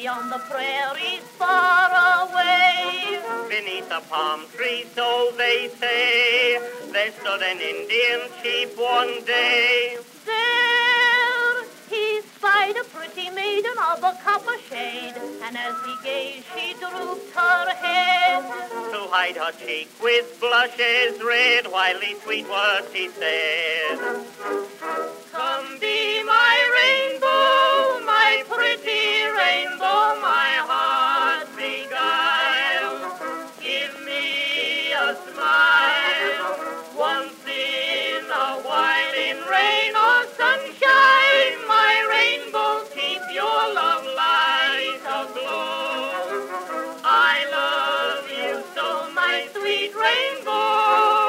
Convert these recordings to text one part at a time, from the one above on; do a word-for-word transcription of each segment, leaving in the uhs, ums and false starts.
on the prairies far away. Beneath a palm tree, so they say, there stood an Indian chief one day. There he spied a pretty maiden of a copper shade, and as he gazed she drooped her head. To hide her cheek with blushes red, while these sweet words he said. Come be my rainbow, my pretty rainbow, my heart's beguile. Give me a smile, once in a while, in rain or sunshine. My rainbow, keep your love light aglow. I love you so, my sweet rainbow.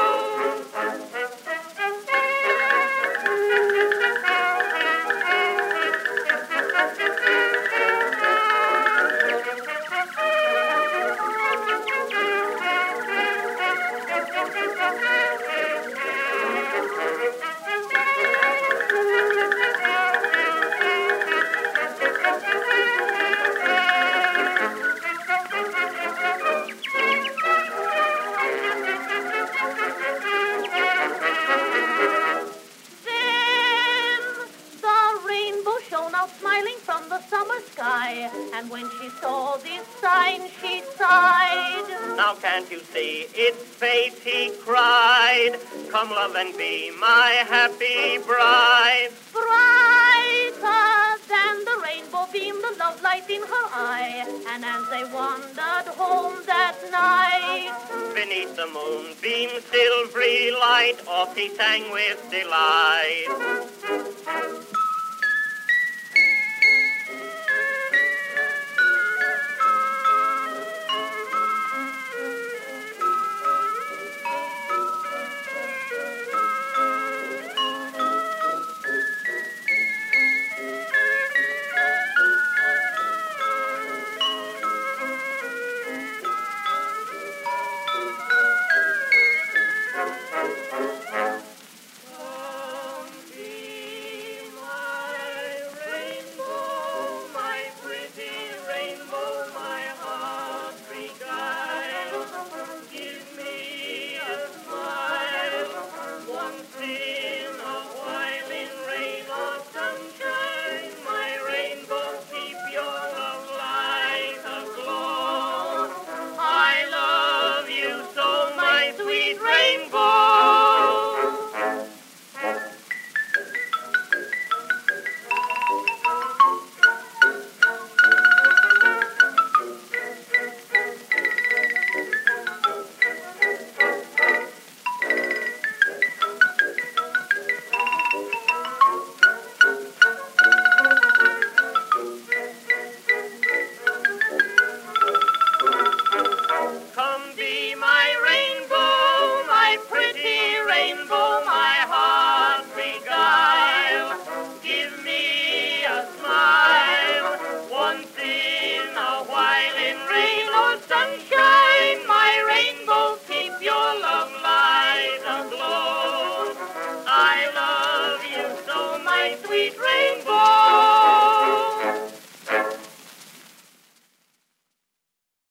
Smiling from the summer sky, and when she saw this sign she sighed. Now can't you see it's fate, he cried. Come love and be my happy bride. Brighter than the rainbow beamed the love light in her eye, and as they wandered home that night, beneath the moonbeam's silvery light, oft he sang with delight.